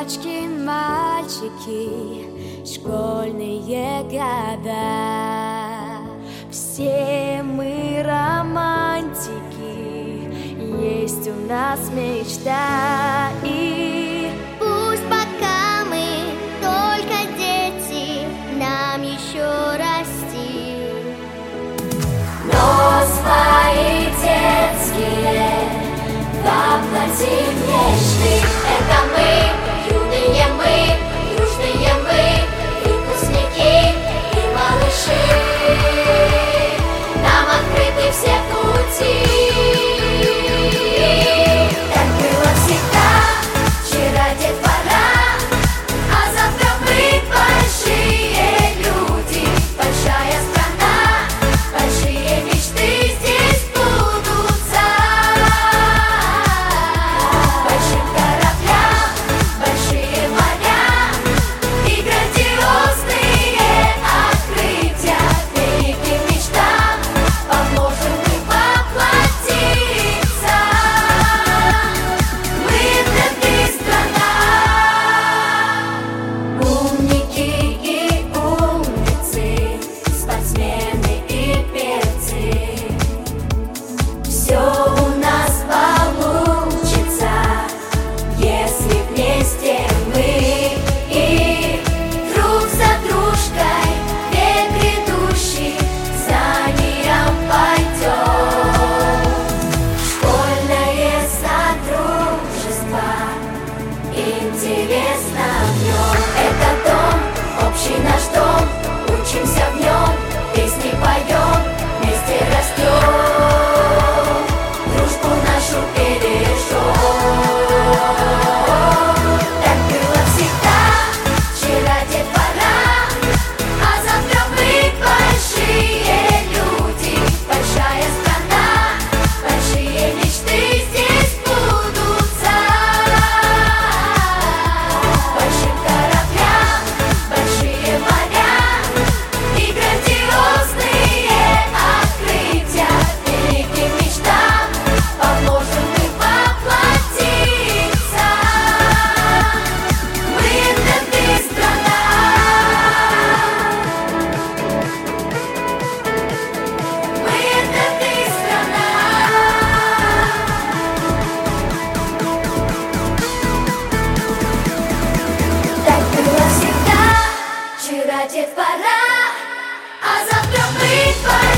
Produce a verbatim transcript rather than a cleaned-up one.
девочки, мальчики, школьные года. Все мы романтики, есть у нас мечта. И пусть пока мы только дети, нам еще расти. Но свои детские воплотим мечты. Это мы, юные мы, дружные мы, выпускники и малыши. Нам открыты все пути. Так было всегда, вчера детвора, а завтра мы большие люди, большая страна, большие мечты здесь сбудутся. Большим кораблям, большие моря и грандиозные открытия, великим мечтам поможем мы воплотиться. Мы это страна. Умники и умницы, спортсмены и певцы, все у нас получится, если вместе мы и друг за дружкой век грядущий знанием пойдем. Школьное содружество, интересно в нем. Это дом, общий наш дом, учимся в нем, песни поем, вместе растем, дружбу нашу бережем. Так было всегда, вчера детвора, а завтра мы большие люди, большая страна, большие мечты здесь сбудутся. Большим кораблям, большие моря и грандиозные открытия, великим мечтам поможем мы воплотиться. Мы это ты страна. Мы это ты страна. Так было всегда, вчера детвора, а завтра мы твои.